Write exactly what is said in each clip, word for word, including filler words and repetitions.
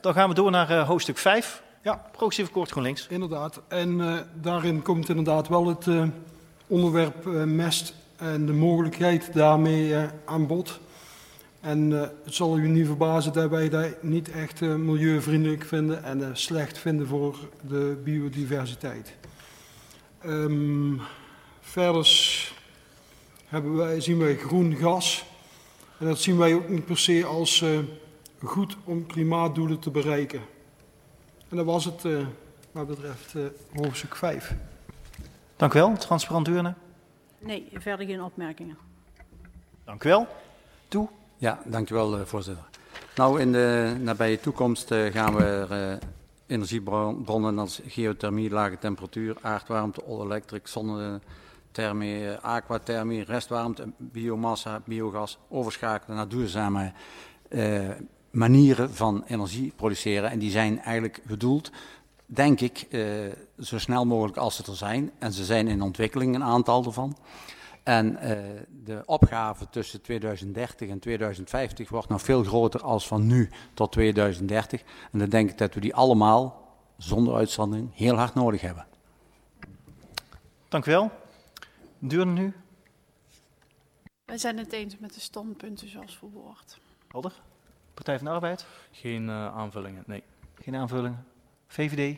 Dan gaan we door naar uh, hoofdstuk vijf. Ja, Progressief akkoord GroenLinks. Inderdaad. En uh, daarin komt inderdaad wel het uh, onderwerp uh, mest en de mogelijkheid daarmee uh, aan bod. En uh, het zal u niet verbazen dat wij dat niet echt uh, milieuvriendelijk vinden en uh, slecht vinden voor de biodiversiteit. Um, verder hebben wij, zien wij groen gas. En dat zien wij ook niet per se als uh, goed om klimaatdoelen te bereiken. En dat was het uh, wat betreft uh, hoofdstuk vijf. Dank u wel. Transparant Deurne. Nee, verder geen opmerkingen. Dank u wel. Toe. Ja, dank u wel, voorzitter. Nou, in de nabije toekomst uh, gaan we uh, energiebronnen als geothermie, lage temperatuur, aardwarmte, all-electric, zonnethermie, aquathermie, restwarmte, biomassa, biogas overschakelen naar duurzame uh, manieren van energie produceren. En die zijn eigenlijk bedoeld, denk ik, uh, zo snel mogelijk als ze er zijn. En ze zijn in ontwikkeling, een aantal ervan. En uh, de opgave tussen tweeduizend dertig en tweeduizend vijftig wordt nog veel groter als van nu tot tweeduizend dertig. En dan denk ik dat we die allemaal, zonder uitzondering, heel hard nodig hebben. Dank u wel. Deurne nu. Wij zijn het eens met de standpunten zoals verwoord. Helder. Partij van de Arbeid? Geen uh, aanvullingen, nee. Geen aanvullingen. V V D?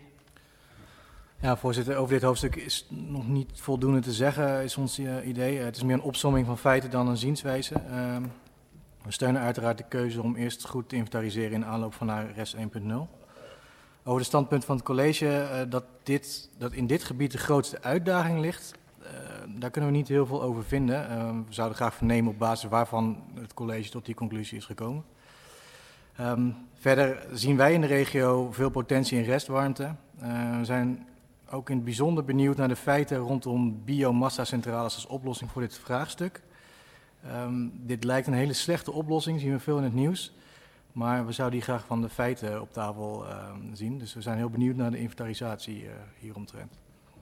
Ja, voorzitter, over dit hoofdstuk is nog niet voldoende te zeggen, is ons uh, idee. Uh, het is meer een opsomming van feiten dan een zienswijze. Uh, we steunen uiteraard de keuze om eerst goed te inventariseren in aanloop van naar R E S één punt nul. Over het standpunt van het college uh, dat, dit, dat in dit gebied de grootste uitdaging ligt, uh, daar kunnen we niet heel veel over vinden. Uh, we zouden graag vernemen op basis waarvan het college tot die conclusie is gekomen. Um, verder zien wij in de regio veel potentie in restwarmte. Uh, we zijn ook in het bijzonder benieuwd naar de feiten rondom biomassa-centrales als oplossing voor dit vraagstuk. Um, dit lijkt een hele slechte oplossing, zien we veel in het nieuws. Maar we zouden die graag van de feiten op tafel uh, zien. Dus we zijn heel benieuwd naar de inventarisatie uh, hieromtrent.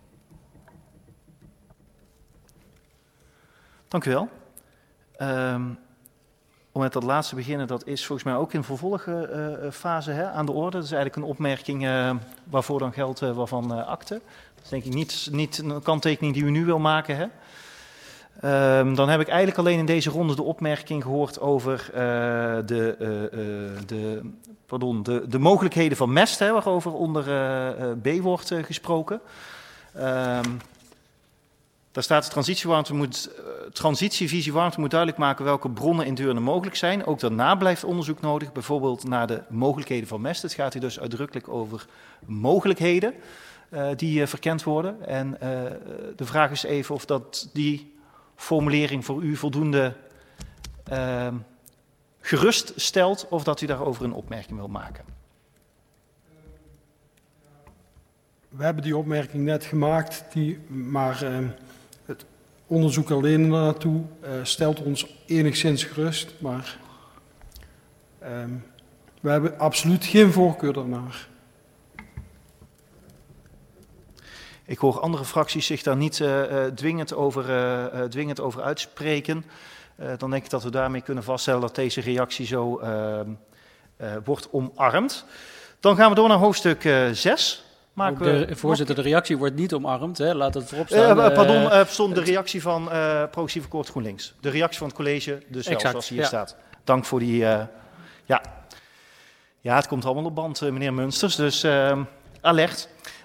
Dank u wel. Um, om met dat laatste te beginnen, dat is volgens mij ook in vervolgfase uh, aan de orde. Dat is eigenlijk een opmerking uh, waarvoor dan geldt uh, waarvan uh, akte. Dat is denk ik niet, niet een kanttekening die u nu wil maken. Hè? Um, dan heb ik eigenlijk alleen in deze ronde de opmerking gehoord over uh, de, uh, uh, de, pardon, de, de mogelijkheden van mest, hè, waarover onder uh, uh, B wordt uh, gesproken. Um, Daar staat de transitiewarmte moet, uh, transitievisie warmte moet duidelijk maken welke bronnen in Deurne mogelijk zijn. Ook daarna blijft onderzoek nodig, bijvoorbeeld naar de mogelijkheden van mest. Het gaat hier dus uitdrukkelijk over mogelijkheden uh, die uh, verkend worden. En uh, de vraag is even of dat die formulering voor u voldoende uh, gerust stelt of dat u daarover een opmerking wil maken. We hebben die opmerking net gemaakt, die, maar uh, het onderzoek alleen naartoe uh, stelt ons enigszins gerust. Maar uh, we hebben absoluut geen voorkeur daarnaar. Ik hoor andere fracties zich daar niet uh, uh, dwingend, over, uh, uh, dwingend over uitspreken. Uh, dan denk ik dat we daarmee kunnen vaststellen dat deze reactie zo uh, uh, wordt omarmd. Dan gaan we door naar hoofdstuk uh, zes. De, we... Voorzitter, de reactie wordt niet omarmd. Hè? Laat het voorop staan. Uh, pardon, uh, stond de reactie van uh, Progressief Akkoord GroenLinks. De reactie van het college, dus wel zoals hier ja. staat. Dank voor die... Uh, ja. ja, het komt allemaal op band, uh, meneer Munsters. Dus uh, alert.